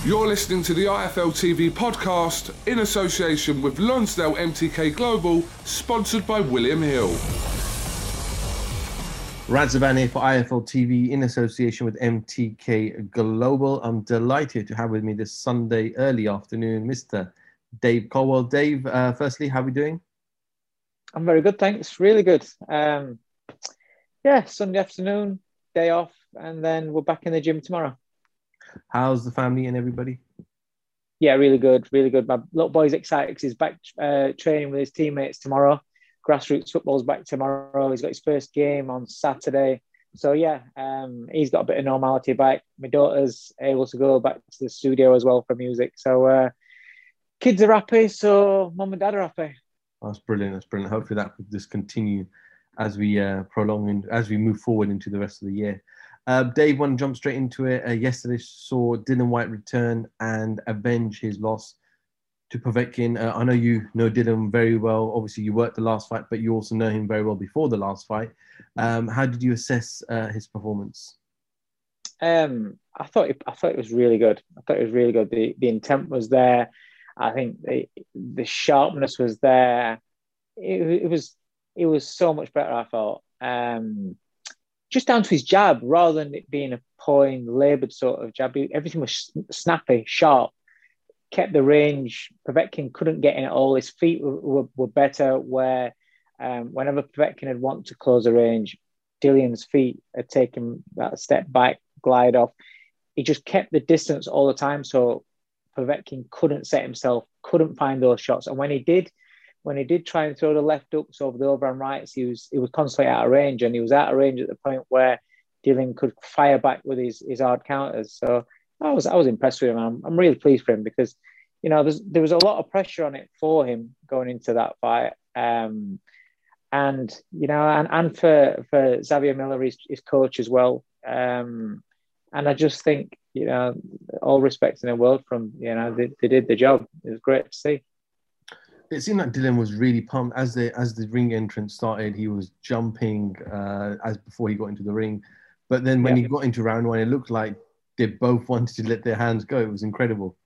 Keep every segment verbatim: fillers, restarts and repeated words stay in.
You're listening to the I F L T V podcast in association with Lonsdale M T K Global, sponsored by William Hill. Rad Zaban here for I F L T V in association with M T K Global. I'm delighted to have with me this Sunday early afternoon Mister Dave Colwell. Dave, uh, firstly, how are we doing? I'm very good, thanks. Really good. Um, yeah, Sunday afternoon, day off, and then we're back in the gym tomorrow. How's the family and everybody? Yeah, really good, really good. My little boy's excited because he's back uh, training with his teammates tomorrow. Grassroots football's back tomorrow. He's got his first game on Saturday. So, yeah, um, he's got a bit of normality back. My daughter's able to go back to the studio as well for music. So, uh, kids are happy, so mum and dad are happy. That's brilliant. That's brilliant. Hopefully that will just continue as we uh, prolong and as we move forward into the rest of the year. Uh, Dave, want to jump straight into it. Uh, yesterday saw Dillian Whyte return and avenge his loss to Povetkin. Uh, I know you know Dillian very well. Obviously, you worked the last fight, but you also know him very well before the last fight. Um, how did you assess uh, his performance? Um, I thought it, I thought it was really good. I thought it was really good. The the intent was there. I think the the sharpness was there. It, it was it was so much better, I thought. Um, just down to his jab, rather than it being a pawing, laboured sort of jab. Everything was snappy, sharp, kept the range. Povetkin couldn't get in at all. His feet were, were, were better, where um, whenever Povetkin had wanted to close the range, Dillian's feet had taken that step back, glide off. He just kept the distance all the time, so Povetkin couldn't set himself, couldn't find those shots. And when he did, when he did try and throw the left hooks over the overhand rights, he was he was constantly out of range, and he was out of range at the point where Dillian could fire back with his, his hard counters. So I was I was impressed with him. I'm, I'm really pleased for him because, you know, there's, there was a lot of pressure on it for him going into that fight. Um, and, you know, and, and for, for Xavier Miller, his, his coach as well. Um, and I just think, you know, all respect in the world from, you know, they, they did the job. It was great to see. It seemed like Dillian was really pumped as the as the ring entrance started. He was jumping uh, as before he got into the ring, but then when Yeah. he got into round one, it looked like they both wanted to let their hands go. It was incredible.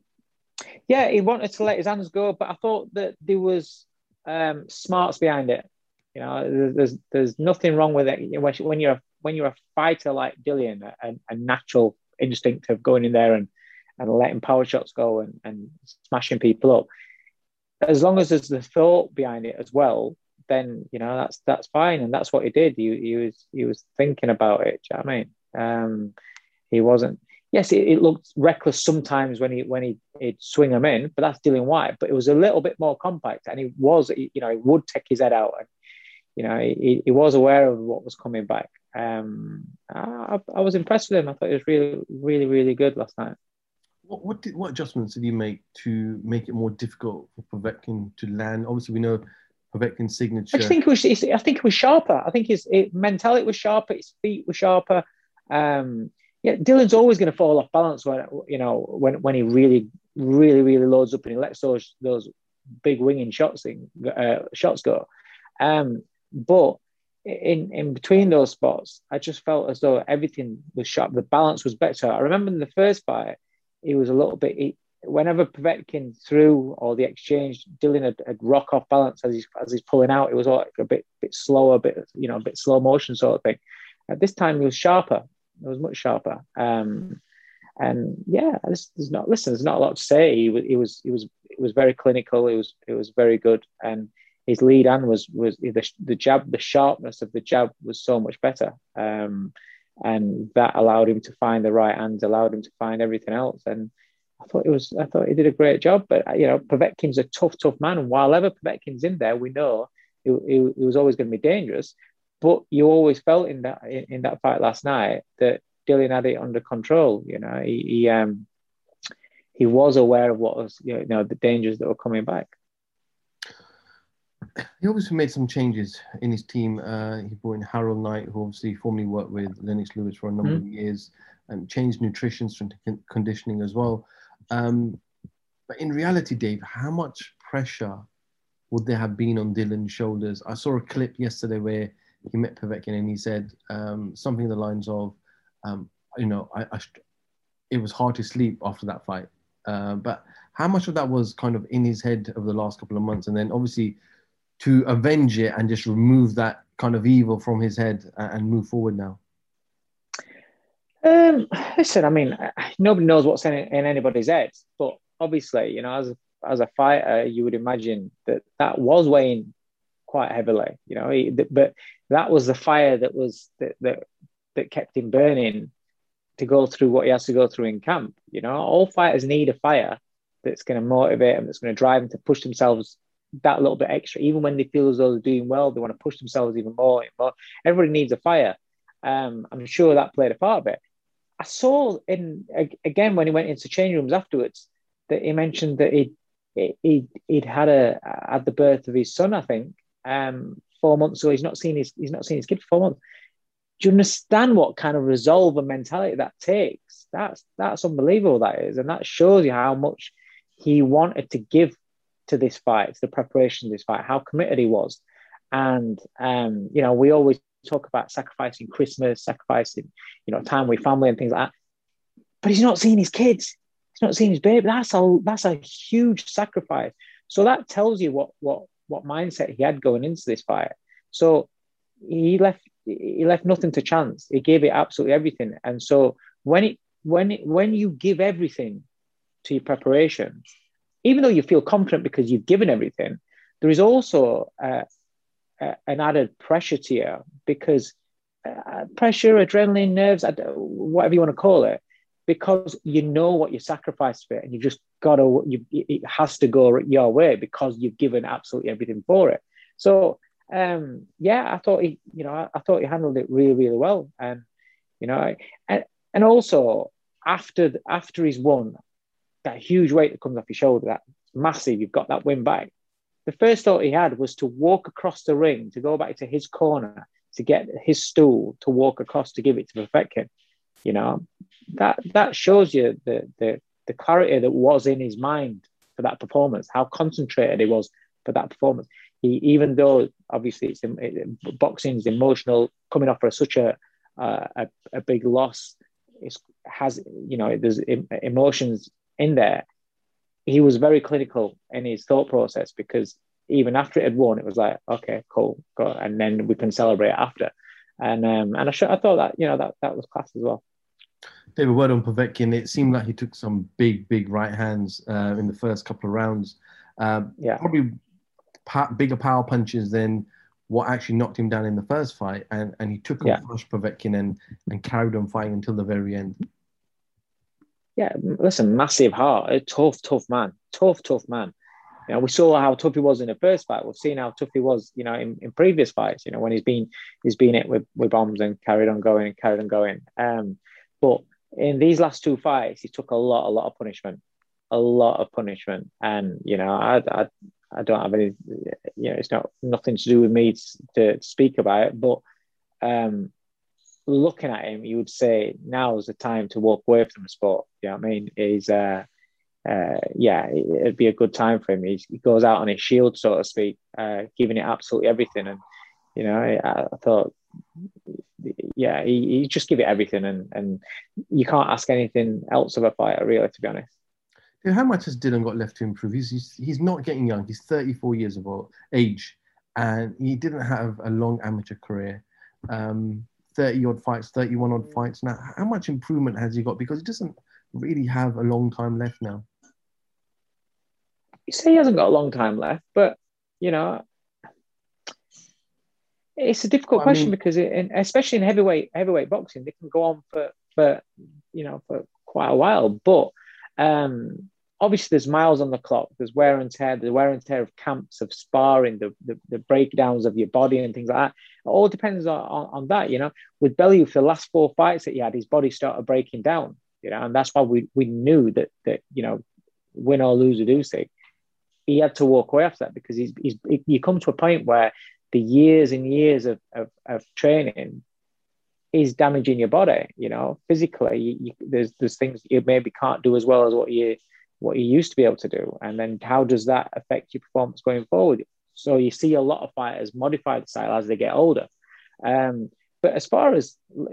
Yeah, he wanted to let his hands go, but I thought that there was um, smarts behind it. You know, there's there's nothing wrong with it. When you're when you're a fighter like Dillian, a, a natural instinct of going in there and, and letting power shots go and, and smashing people up. As long as there's the thought behind it as well, then, you know, that's that's fine, and that's what he did. He, he was he was thinking about it. Do you know what I mean? Um, he wasn't. Yes, it, it looked reckless sometimes when he when he he'd swing him in, but that's Dillian Whyte. But it was a little bit more compact, and he was, you know, he would take his head out, and you know, he, he was aware of what was coming back. Um, I, I was impressed with him. I thought he was really, really, really good last night. What what, did, what adjustments did you make to make it more difficult for Povetkin to land? Obviously, we know Povetkin's signature. I just think it was. I think it was sharper. I think his it, mentality was sharper. His feet were sharper. Um, yeah, Dillian's always going to fall off balance when you know when when he really, really, really loads up and he lets those those big winging shots in, uh, shots go. Um, but in in between those spots, I just felt as though everything was sharp. The balance was better. I remember in the first fight, he was a little bit. He, whenever Povetkin threw or the exchange, Dillian had, had rock off balance as he's as he's pulling out. It was like a bit bit slower, a bit you know a bit slow motion sort of thing. At this time, he was sharper. It was much sharper. Um, and yeah, there's, there's not listen. There's not a lot to say. He was he was he was it was very clinical. It was it was very good. And his lead hand was was the the jab, the sharpness of the jab was so much better. Um, and that allowed him to find the right hands, allowed him to find everything else. And I thought it was, I thought he did a great job. But you know, Povetkin's a tough, tough man, and while ever Povetkin's in there, we know it, it, it was always going to be dangerous. But you always felt in that in, in that fight last night that Dillian had it under control. You know, he he, um, he was aware of what was you know the dangers that were coming back. He obviously made some changes in his team. Uh, he brought in Harold Knight, who obviously formerly worked with Lennox Lewis for a number mm-hmm. of years, and changed nutrition strength and conditioning as well. Um, but in reality, Dave, how much pressure would there have been on Dillian's shoulders? I saw a clip yesterday where he met Povetkin and he said um, something in the lines of, um, you know, I, I, it was hard to sleep after that fight. Uh, but how much of that was kind of in his head over the last couple of months, and then obviously to avenge it and just remove that kind of evil from his head and, and move forward now? Um, listen, I mean, nobody knows what's in, in anybody's head, but obviously, you know, as a, as a fighter, you would imagine that that was weighing quite heavily, you know. He, but that was the fire that was that that, that kept him burning to go through what he has to go through in camp. You know, all fighters need a fire that's going to motivate them, that's going to drive them to push themselves that little bit extra. Even when they feel as though they're doing well, they want to push themselves even more. But everybody needs a fire. Um, I'm sure that played a part of it. I saw in again when he went into change rooms afterwards that he mentioned that he'd he'd, he'd had a had the birth of his son, I think, um, four months ago. He's not seen his he's not seen his kid for four months. Do you understand what kind of resolve and mentality that takes? That's that's unbelievable, that is, and that shows you how much he wanted to give to this fight, to the preparation of this fight, how committed he was. And um, you know, we always talk about sacrificing Christmas, sacrificing, you know, time with family and things like that. But he's not seeing his kids. He's not seeing his baby. That's a that's a huge sacrifice. So that tells you what what what mindset he had going into this fight. So he left he left nothing to chance. He gave it absolutely everything. And so when it when it, when you give everything to your preparation, even though you feel confident because you've given everything, there is also uh, uh, an added pressure to you because uh, pressure, adrenaline, nerves, whatever you want to call it, because you know what you sacrificed for it, and you just gotta, you, it has to go your way because you've given absolutely everything for it. So um, yeah, I thought he, you know, I, I thought he handled it really, really well, and you know, and and also after after he's won, that huge weight that comes off your shoulder, that's massive. You've got that win back. The first thought he had was to walk across the ring, to go back to his corner, to get his stool, to walk across to give it to Povetkin. You know, that that shows you the the the clarity that was in his mind for that performance, how concentrated he was for that performance. He, even though obviously it's it, boxing is emotional, coming off for such a uh, a, a big loss, it has, you know, there's emotions in there. He was very clinical in his thought process, because even after it had won, it was like, okay, cool, go, and then we can celebrate after. And um, and I, sh- I thought that, you know, that that was class as well. David, word on Povetkin. It seemed like he took some big, big right hands uh, in the first couple of rounds. Um, yeah, probably pa- bigger power punches than what actually knocked him down in the first fight, and and he took yeah. on Flush Povetkin and and carried on fighting until the very end. Yeah, listen, massive heart, a tough, tough man, tough, tough man. You know, we saw how tough he was in the first fight. We've seen how tough he was, you know, in, in previous fights. You know, when he's been he's been it with, with bombs and carried on going and carried on going. Um, but in these last two fights, he took a lot, a lot of punishment, a lot of punishment. And you know, I, I, I don't have any. You know, it's not nothing to do with me to, to speak about it, but um. looking at him, you would say now is the time to walk away from the sport. You know what I mean? He's, uh, uh, yeah, it'd be a good time for him. He's, he goes out on his shield, so to speak, uh, giving it absolutely everything. And, you know, I, I thought, yeah, he, he just give it everything. And, and you can't ask anything else of a fighter, really, to be honest. Dude, how much has Dylan got left to improve? He's, he's, he's not getting young. He's thirty-four years of age, and he didn't have a long amateur career. Um, thirty odd fights, thirty-one odd fights now. How much improvement has he got? Because he doesn't really have a long time left now. You say he hasn't got a long time left, but, you know, it's a difficult well, question, I mean, because it, in, especially in heavyweight heavyweight boxing, they can go on for, for you know, for quite a while. But um, obviously there's miles on the clock. There's wear and tear, the wear and tear of camps, of sparring, the, the, the breakdowns of your body and things like that. It all depends on, on, on that, you know. With Bellew, for the last four fights that he had, his body started breaking down, you know, and that's why we, we knew that, that, you know, win or lose with Usyk, he had to walk away after that, because he's, he's you come to a point where the years and years of, of, of training is damaging your body, you know, physically. You, you, there's there's things you maybe can't do as well as what you what you used to be able to do, and then how does that affect your performance going forward? So you see a lot of fighters modify the style as they get older. Um, but as far as you,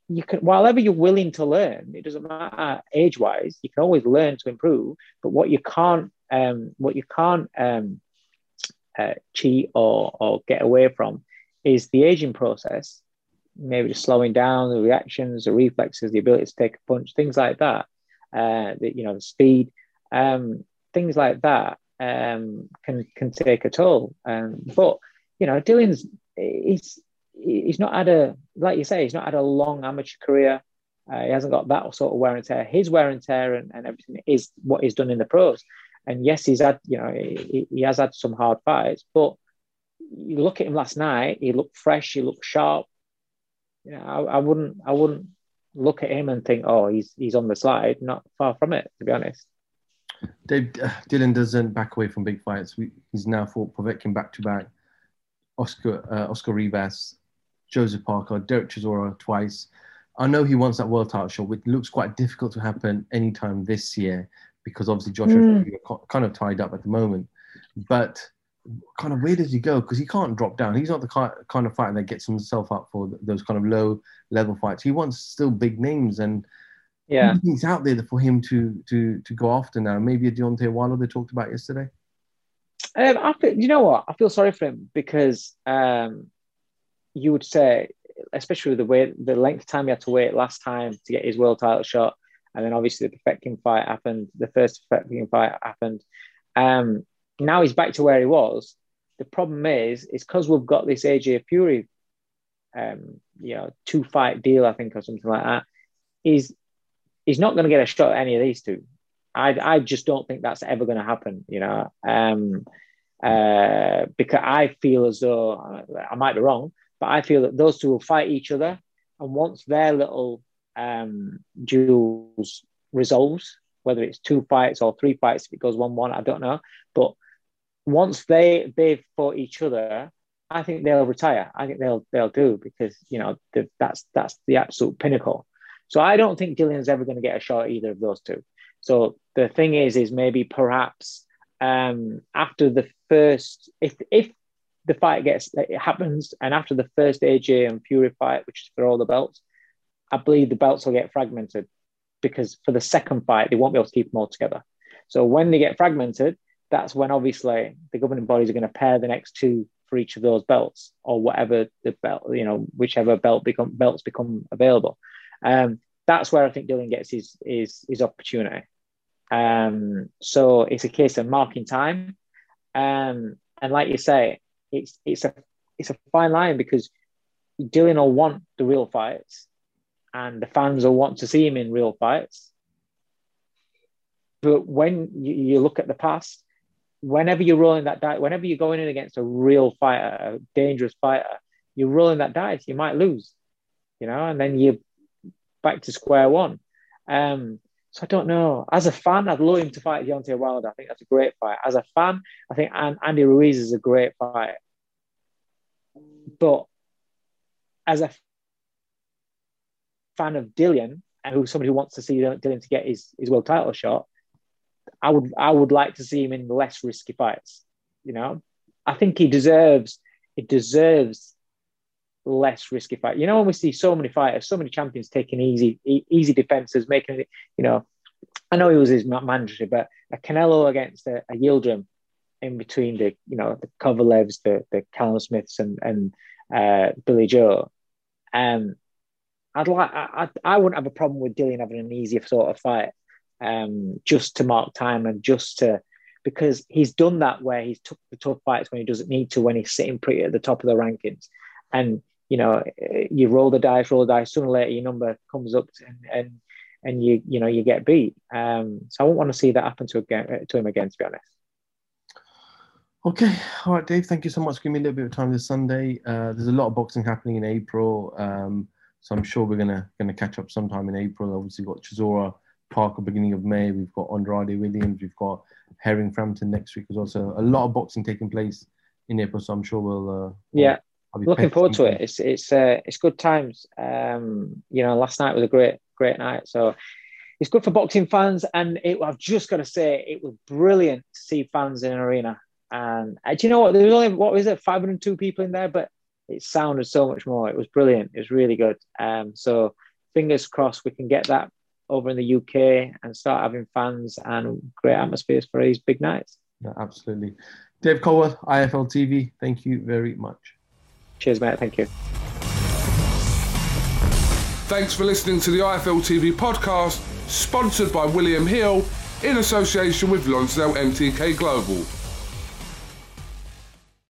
you can, whatever you're willing to learn, it doesn't matter age wise, you can always learn to improve. But what you can't, um, what you can't um, uh, cheat or or get away from is the aging process. Maybe just slowing down the reactions, the reflexes, the ability to take a punch, things like that. Uh, the, you know, the speed, um, things like that um, can can take a toll. Um, but you know, Dillian's he's he's not had a, like you say, he's not had a long amateur career. Uh, he hasn't got that sort of wear and tear. His wear and tear and, and everything is what he's done in the pros. And yes, he's had, you know, he, he has had some hard fights, but you look at him last night, he looked fresh, he looked sharp. You know, I, I wouldn't, I wouldn't look at him and think, oh, he's he's on the slide. Not far from it, to be honest. Dave, uh, Dillian doesn't back away from big fights. We, he's now fought Povetkin back to back, Oscar uh, Oscar Rivas, Joseph Parker, Derek Chisora twice. I know he wants that world title shot, which looks quite difficult to happen anytime this year because obviously Joshua mm. are kind of tied up at the moment. But kind of where does he go? Because he can't drop down. He's not the kind of fighter that gets himself up for those kind of low level fights. He wants still big names, and yeah, he's out there for him to to to go after now. Maybe a Deontay Wilder they talked about yesterday. Um, I feel, you know what? I feel sorry for him because um, you would say, especially with the way the length of time he had to wait last time to get his world title shot, and then obviously the Povetkin fight happened. The first Povetkin fight happened. Um, Now he's back to where he was. The problem is, it's because we've got this A J Fury, um, you know, two fight deal, I think, or something like that. He's he's not going to get a shot at any of these two. I I just don't think that's ever going to happen. You know, um, uh, because I feel as though I might be wrong, but I feel that those two will fight each other, and once their little um, duels resolves, whether it's two fights or three fights, if it goes one one, I don't know, but once they they've fought each other, I think they'll retire. I think they'll they'll do because you know the, that's that's the absolute pinnacle. So I don't think Dillian's ever going to get a shot at either of those two. So the thing is, is maybe perhaps um, after the first, if if the fight gets it happens, and after the first A J and Fury fight, which is for all the belts, I believe the belts will get fragmented because for the second fight they won't be able to keep them all together. So when they get fragmented, that's when obviously the governing bodies are going to pair the next two for each of those belts or whatever the belt, you know, whichever belt become belts become available. Um, that's where I think Dillian gets his his, his opportunity. Um, so it's a case of marking time. Um, and like you say, it's it's a it's a fine line because Dillian will want the real fights and the fans will want to see him in real fights. But when you, you look at the past, whenever you're rolling that dice, whenever you're going in against a real fighter, a dangerous fighter, you're rolling that dice, you might lose, you know, and then you're back to square one. Um, so I don't know. As a fan, I'd love him to fight Deontay Wilder. I think that's a great fight. As a fan, I think Andy Ruiz is a great fight. But as a fan of Dillian, and who's somebody who wants to see Dillian to get his, his world title shot, I would I would like to see him in less risky fights. You know, I think he deserves he deserves less risky fight. You know, when we see so many fighters, so many champions taking easy e- easy defenses, making it. You know, I know he was his mandatory, but a Canelo against a, a Yildirim in between the you know the Kovalevs, the the Callum Smiths, and and uh, Billy Joe. Um, I'd like I, I I wouldn't have a problem with Dillian having an easier sort of fight. Um, just to mark time and just to, because he's done that where he's took the tough fights when he doesn't need to, when he's sitting pretty at the top of the rankings. And, you know, you roll the dice, roll the dice, sooner or later your number comes up and and, and you, you know, you get beat. Um, so I won't want to see that happen to, again, to him again, to be honest. Okay. All right, Dave, thank you so much for giving me a little bit of time this Sunday. Uh, there's a lot of boxing happening in April. Um, so I'm sure we're going to gonna catch up sometime in April. Obviously, we've got Chisora Parker beginning of May. We've got Andrade Williams. We've got Herring Frampton next week as well. So a lot of boxing taking place in April. So I'm sure we'll. Uh, yeah, we'll looking forward to it. It's it's uh, it's good times. Um, you know, last night was a great great night. So it's good for boxing fans. And it, I've just got to say, it was brilliant to see fans in an arena. And uh, do you know what? There was only what was it, five hundred two people in there, but it sounded so much more. It was brilliant. It was really good. Um, so. fingers crossed we can get that over in the U K and start having fans and great atmospheres for these big nights. Yeah, absolutely. Dave Colworth, I F L T V, thank you very much. Cheers, mate. Thank you. Thanks for listening to the I F L T V podcast, sponsored by William Hill in association with Lonsdale M T K Global.